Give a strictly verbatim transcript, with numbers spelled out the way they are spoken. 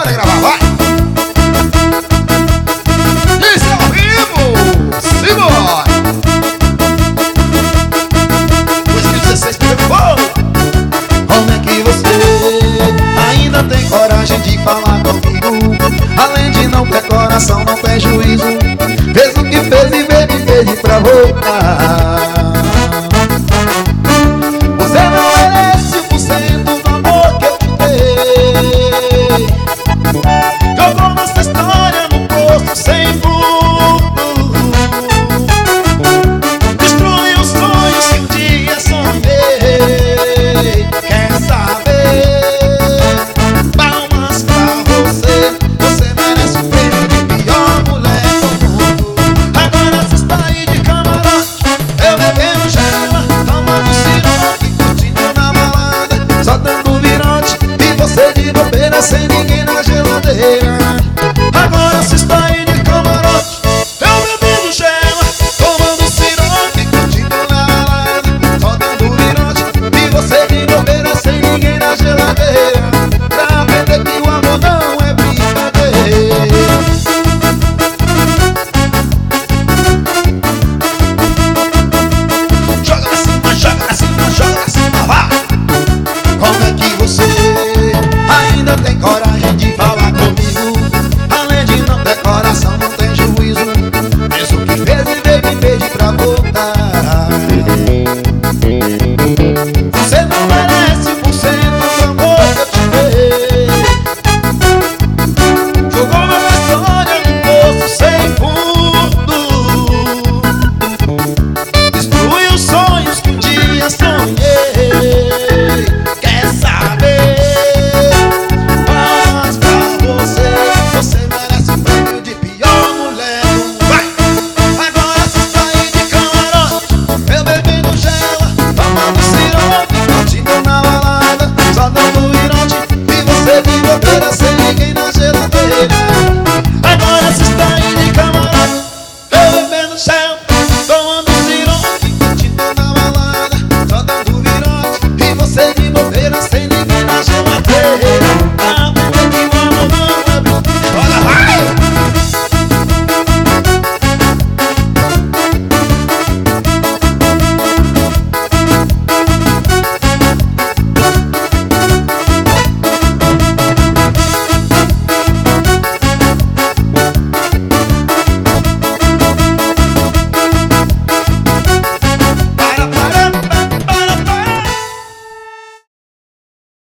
Bora gravar, vai! Isso é ao vivo! Simbora! dois mil e dezesseis, primeiro gol! Como é que você ainda tem coragem de falar comigo? Além de não ter coração, não tem juízo. Fez o que fez e veio me pedir pra voltar.